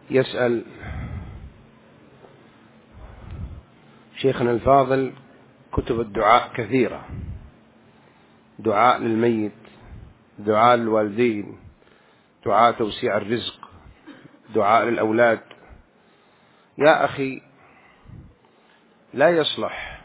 يسأل: شيخنا الفاضل، كتب الدعاء كثيرة، دعاء للميت، دعاء للوالدين، دعاء توسيع الرزق، دعاء للأولاد. يا أخي، لا يصلح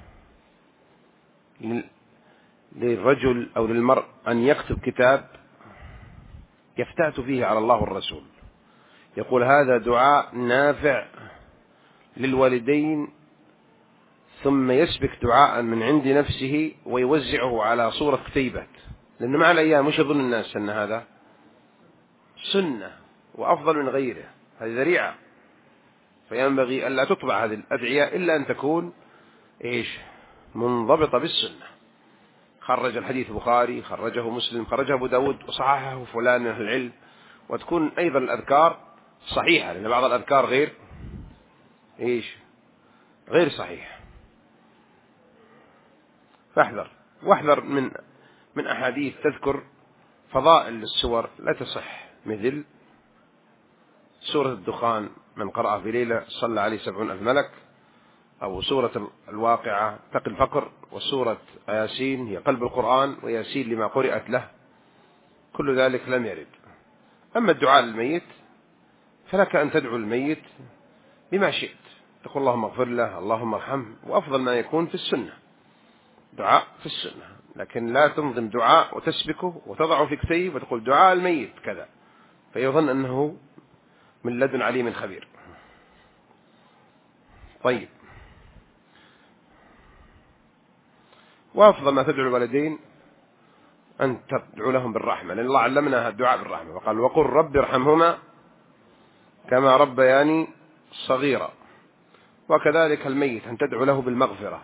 للرجل أو للمرء أن يكتب كتاب يفتات فيه على الله والرسول، يقول هذا دعاء نافع للوالدين، ثم يسبك دعاء من عند نفسه ويوزعه على صورة كتيبات، لأن مع الأيام مش يظن الناس أن هذا سنة وأفضل من غيره، هذه ذريعة. فينبغي ألا تطبع هذه الأدعية إلا أن تكون منضبطة بالسنة. خرج الحديث البخاري، خرجه مسلم، خرجه أبو داود، وصححه فلان من أهل العلم، وتكون أيضا الأذكار صحيحة، لأن بعض الأذكار غير صحيح. واحذر من أحاديث تذكر فضائل السور لا تصح، مثل سورة الدخان من قرأ في ليلة صلى عليه 70,000 ملك، أو سورة الواقعة تقي الفقر، وسورة ياسين هي قلب القرآن، وياسين لما قرأت له، كل ذلك لم يرد. أما الدعاء للميت فلك أن تدعو الميت بما شئت، تقول اللهم اغفر له، اللهم ارحمه، وأفضل ما يكون في السنة، دعاء في السنة، لكن لا تنظم دعاء وتسبكه وتضعه في كتيب وتقول دعاء الميت كذا، فيظن أنه من لدن عليم خبير. طيب، وأفضل ما تدعو الوالدين أن تدعو لهم بالرحمة، لأن الله علمنا الدعاء بالرحمة، وقال وقل رب ارحمهما كما ربياني صغيرا. وكذلك الميت أن تدعو له بالمغفرة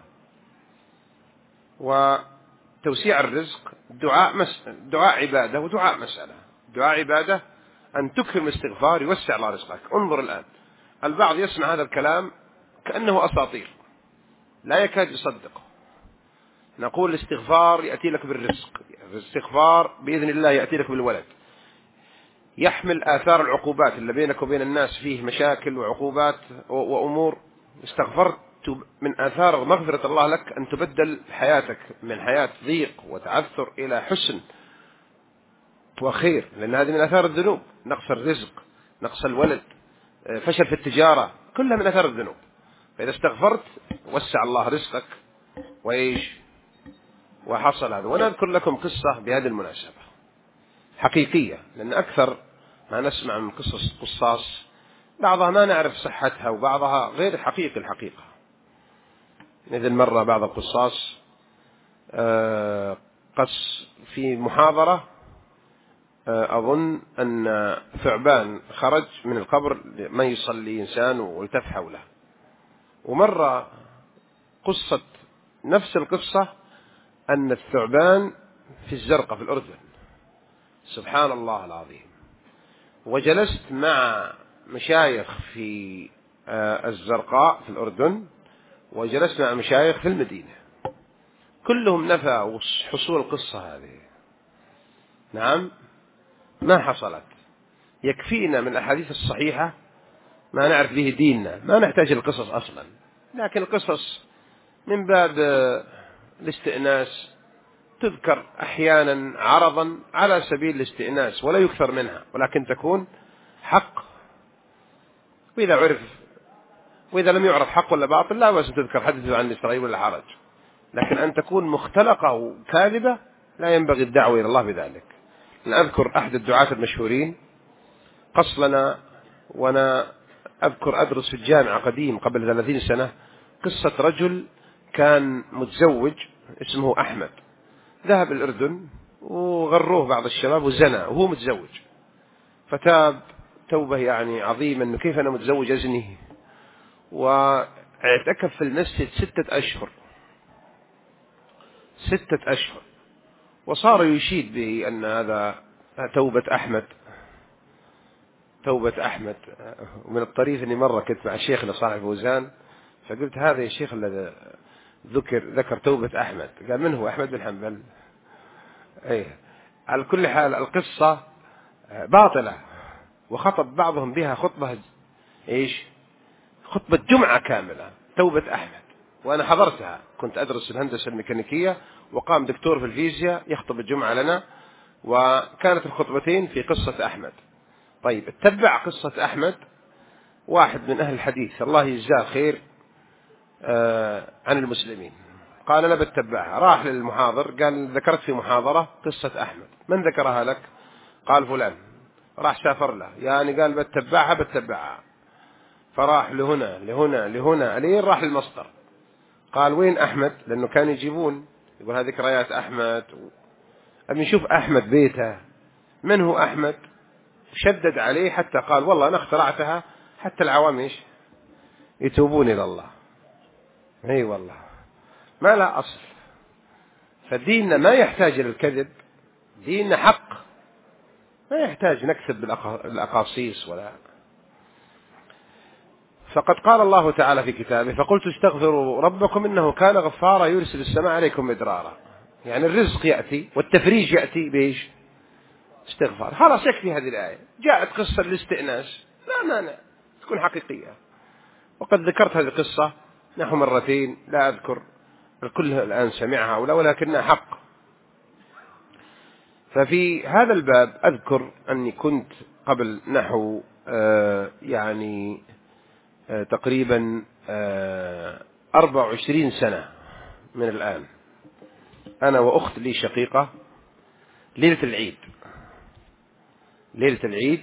وتوسيع الرزق. دعاء عبادة ودعاء مسألة. دعاء عبادة أن تكثر من الاستغفار يوسع الله رزقك. انظر الآن، البعض يسمع هذا الكلام كأنه أساطير، لا يكاد يصدقه. نقول الاستغفار يأتي لك بالرزق، الاستغفار بإذن الله يأتي لك بالولد، يحمل آثار العقوبات اللي بينك وبين الناس، فيه مشاكل وعقوبات وأمور، استغفرت من آثار مغفرة الله لك أن تبدل حياتك من حياة ضيق وتعثر إلى حسن وخير، لأن هذه من آثار الذنوب، نقص الرزق، نقص الولد، فشل في التجارة، كلها من آثار الذنوب. فإذا استغفرت وسع الله رزقك وحصل هذا. ونذكر لكم قصة بهذه المناسبة حقيقية، لأن أكثر ما نسمع من قصص بعضها ما نعرف صحتها وبعضها غير حقيقي الحقيقة. مثل مرة بعض القصاص قص في محاضرة، أظن أن ثعبان خرج من القبر ما يصلي إنسان والتف حوله. ومرة قصة نفس القصة أن الثعبان في الزرقاء في الأردن، سبحان الله العظيم. وجلست مع مشايخ في الزرقاء في الأردن، وجلست مع مشايخ في المدينة، كلهم نفى حصول القصة هذه. نعم، ما حصلت. يكفينا من الأحاديث الصحيحة ما نعرف به ديننا، ما نحتاج القصص أصلا. لكن القصص من باب الاستئناس تذكر أحيانا عرضا على سبيل الاستئناس، ولا يكثر منها، ولكن تكون حق. وإذا عرف، وإذا لم يعرف حق ولا باطل لا بأس تذكر حدث عن إسرائيل ولا حرج. لكن أن تكون مختلقة وكاذبة لا ينبغي الدعوة إلى الله بذلك. أذكر أحد الدعاة المشهورين قص لنا، وأنا أذكر أدرس في الجامعة قديم قبل 30 سنة، قصة رجل كان متزوج اسمه أحمد، ذهب الأردن وغروه بعض الشباب وزنى وهو متزوج، فتاب توبة يعني عظيمة أنه كيف أنا متزوج أزني، واعتكف في المسجد 6 أشهر، وصار يشيد به أن هذا توبة أحمد. ومن الطريف أني مرة كنت مع شيخنا صاحب فوزان، فقلت هذا يا شيخ الذي ذكر توبة أحمد، قال من هو؟ أحمد بن حنبل. على كل حال القصة باطلة، وخطب بعضهم بها خطبة إيش خطبة جمعة كاملة توبة أحمد، وأنا حضرتها، كنت أدرس الهندسة الميكانيكية، وقام دكتور في الفيزياء يخطب الجمعة لنا، وكانت الخطبتين في قصة أحمد. طيب اتبع قصة أحمد واحد من أهل الحديث الله يجزاه خير عن المسلمين، قال أنا بتبعها، راح للمحاضر قال ذكرت في محاضرة قصة أحمد، من ذكرها لك؟ قال فلان. راح سافر له، يعني قال بتبعها، فراح لهنا لهنا لهنا لين راح المصدر، قال وين أحمد؟ لأنه كان يجيبون يقول هذه ذكريات أحمد، أبي نشوف أحمد بيته، من هو أحمد؟ شدد عليه حتى قال والله أنا اخترعتها حتى العوام إيش يتوبون إلى الله. أي والله ما لا أصل، فديننا ما يحتاج إلى الكذب، ديننا حق، ما يحتاج نكذب بالأقاصيص ولا. فقد قال الله تعالى في كتابه فقلت استغفروا ربكم إنه كان غفارا يرسل السماء عليكم مدرارا، يعني الرزق يأتي والتفريج يأتي بإيش؟ استغفار. خلاص يكفي هذه الآية، جاءت قصة الاستئناس لا مانع تكون حقيقية، وقد ذكرت هذه القصة نحو مرتين، لا أذكر الكل الآن سمعها ولكنها حق. ففي هذا الباب أذكر أني كنت قبل نحو يعني تقريبا 24 سنة من الآن، أنا وأخت لي شقيقة ليلة العيد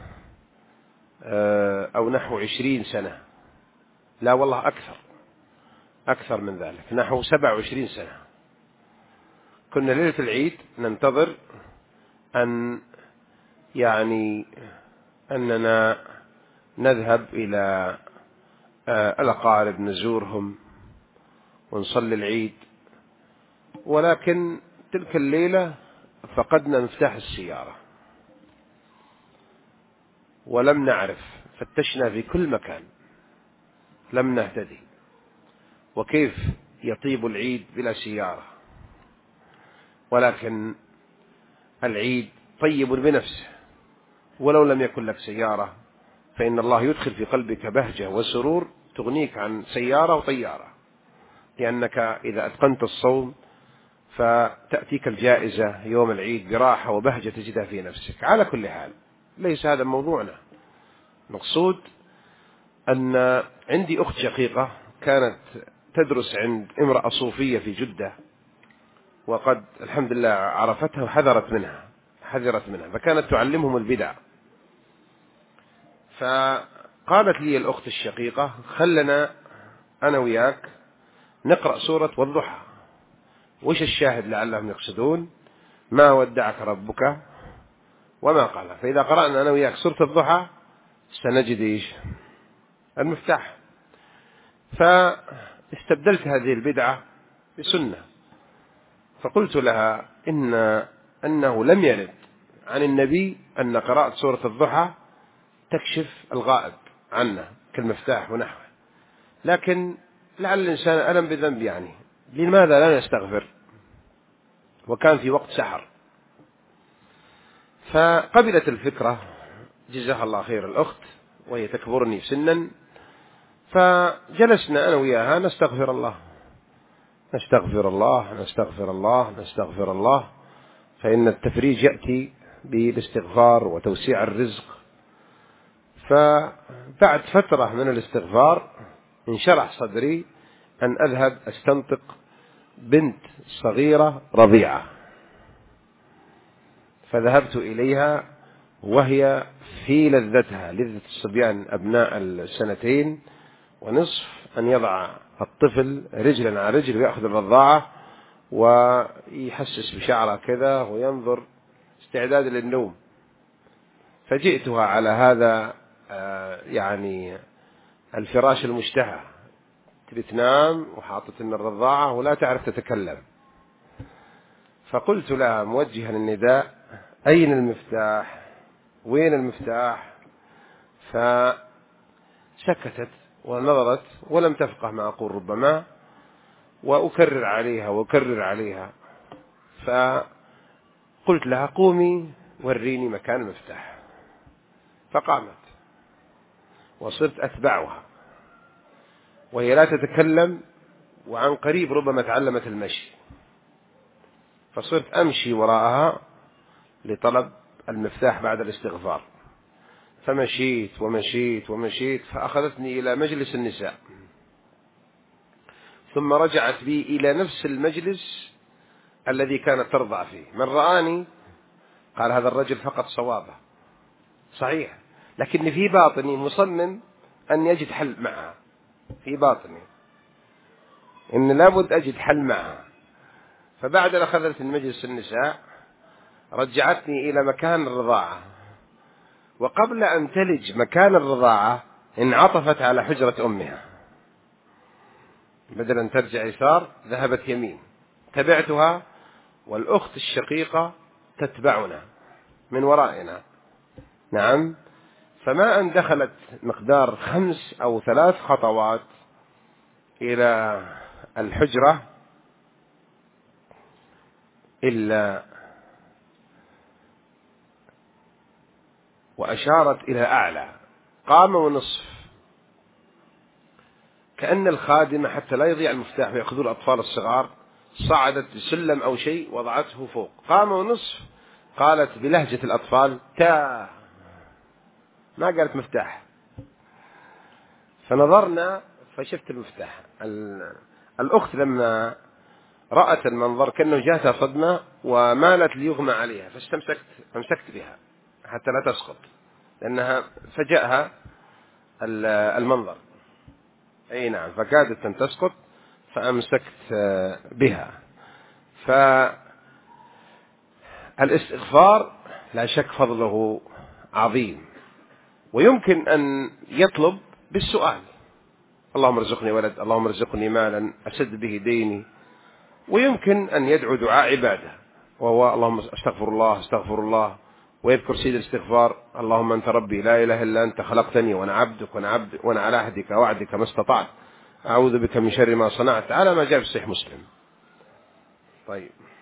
أو نحو 20 سنة، لا والله أكثر من ذلك، نحو 27 سنة، كنا ليلة العيد ننتظر أن يعني أننا نذهب إلى الأقارب نزورهم ونصلي العيد، ولكن تلك الليلة فقدنا مفتاح السيارة ولم نعرف، فتشنا في كل مكان لم نهتدي، وكيف يطيب العيد بلا سيارة؟ ولكن العيد طيب بنفسه، ولو لم يكن لك سيارة فإن الله يدخل في قلبك بهجة وسرور تغنيك عن سيارة وطيارة، لأنك إذا أتقنت الصوم فتأتيك الجائزة يوم العيد براحة وبهجة تجدها في نفسك. على كل حال ليس هذا موضوعنا، مقصود أن عندي أخت شقيقة كانت تدرس عند امرأة صوفية في جدة، وقد الحمد لله عرفتها وحذرت منها، فكانت تعلمهم البدع. فقالت لي الأخت الشقيقة خلنا أنا وياك نقرأ سورة والضحى، وش الشاهد لعلهم يقصدون ما ودعك ربك وما قال، فإذا قرأنا أنا وياك سورة الضحى سنجد إيش المفتاح. فاستبدلت هذه البدعة بسنة، فقلت لها أنه لم يرد عن النبي أن قراءة سورة الضحى تكشف الغائب عنه كالمفتاح ونحوه، لكن لعل الإنسان ألم بذنب، يعني لماذا لا نستغفر؟ وكان في وقت سحر، فقبلت الفكرة جزاها الله خير الأخت، وهي تكبرني سنا، فجلسنا أنا وياها نستغفر الله، فإن التفريج يأتي بالاستغفار وتوسيع الرزق. فبعد فترة من الاستغفار انشرح صدري أن أذهب أستنطق بنت صغيرة رضيعة، فذهبت إليها وهي في لذتها، لذة الصبيان أبناء السنتين ونصف، أن يضع الطفل رجلا على رجل ويأخذ الرضاعة ويحسس بشعره كذا وينظر استعداد للنوم. فجئتها على هذا يعني الفراش المشتهى، تبي تنام وحاطت إن الرضاعة ولا تعرف تتكلم، فقلت لها موجها النداء أين المفتاح؟ وين المفتاح؟ فسكتت ونظرت ولم تفقه ما أقول ربما، وأكرر عليها فقلت لها قومي وريني مكان المفتاح، فقامت وصرت أتبعها، وهي لا تتكلم، وعن قريب ربما تعلمت المشي، فصرت أمشي وراءها لطلب المفتاح بعد الاستغفار. فمشيت ومشيت ومشيت، فأخذتني إلى مجلس النساء، ثم رجعت بي إلى نفس المجلس الذي كانت ترضع فيه. من رآني قال هذا الرجل فقط صوابه صحيح، لكني في باطني مصمم أن يجد حل معها، في باطني إن لابد أجد حل معها. فبعد أن أخذت من مجلس النساء رجعتني إلى مكان الرضاعة، وقبل أن تلج مكان الرضاعة انعطفت على حجرة أمها، بدل أن ترجع يسار ذهبت يمين، تبعتها، والأخت الشقيقة تتبعنا من ورائنا. نعم. فما أن دخلت مقدار 5 أو 3 خطوات إلى الحجرة إلا وأشارت إلى أعلى، قام ونصف، كأن الخادمة حتى لا يضيع المفتاح ويأخذوا الأطفال الصغار صعدت بسلم أو شيء وضعته فوق، قام ونصف. قالت بلهجة الأطفال تا، ما قالت مفتاح. فنظرنا فشفت المفتاح. الأخت لما رأت المنظر كأنه جاءتها صدمة ومالت ليغمى عليها، فامسكت بها حتى لا تسقط، لأنها فجأها المنظر. أي نعم، فكادت أن تسقط فأمسكت بها. فالاستغفار لا شك فضله عظيم، ويمكن أن يطلب بالسؤال: اللهم ارزقني ولد، اللهم ارزقني مالا أسد به ديني. ويمكن أن يدعو دعاء عبادة، وهو اللهم استغفر الله استغفر الله، ويذكر سيد الاستغفار: اللهم أنت ربي لا إله إلا أنت خلقتني وأنا عبدك وأنا على عهدك ووعدك ما استطعت، أعوذ بك من شر ما صنعت، على ما جاء في صحيح مسلم. طيب.